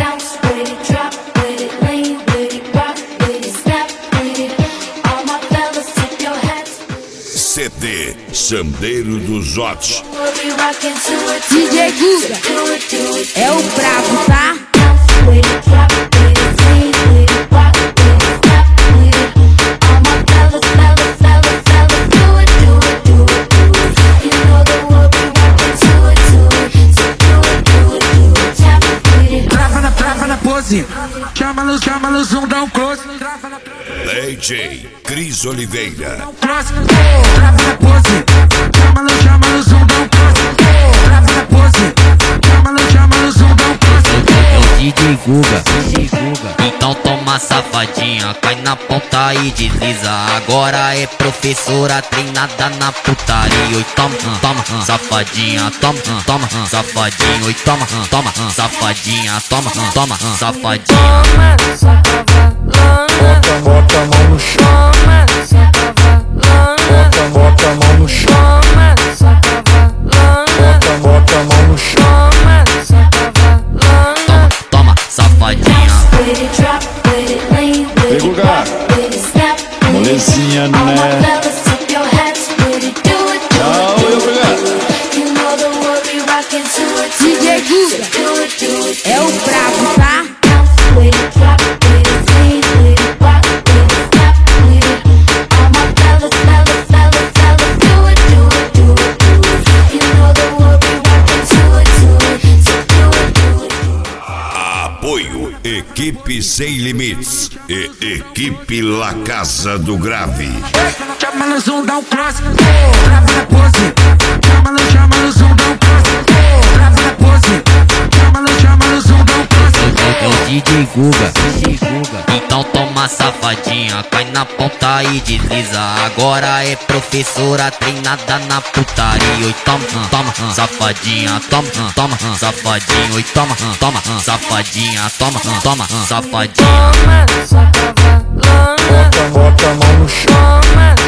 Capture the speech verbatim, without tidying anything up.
C D Chambeiro dos Hot. D J Guga é o brabo, tá? Trava na, trava na pose, chama-los, chama-los, um dá um close. D J Cris Oliveira. Cross, trava na pose, chama-los, chama-los, um dá um close. Trava na pose, chama-los, chama-los, um dá um close. É o D J Guga, D J Guga. Então toma safadinha, cai na ponta e desliza. Agora é professora treinada na putaria. Oi, toma, toma, safadinha, toma, toma, safadinha. Oi, toma, toma, safadinha, toma, toma, safadinha. Bota, bota a mão no chão. Bota, bota a mão no chão. Bota, bota a mão no chão. Toma, toma, safadinha. Ei, Guga, molezinha, né? Tchau, eu, obrigado. D J Guga é o brabo, tá? Apoio Equipe Sem Limites e Equipe La Casa do Grave. Chama-los, um dá um cross. Trava na pose, chama-los, chama-los, um dá um cross. Trava na pose, chama-los, chama-los, um dá um cross. É o D J Guga, D J Guga. Então toma safadinha, cai na ponta e desliza. Agora é professora treinada na putaria. Oi, toma, toma, safadinha, toma, toma, safadinha. Oi, toma, toma, safadinha, toma, toma, safadinha. Bota, bota a mão no chão.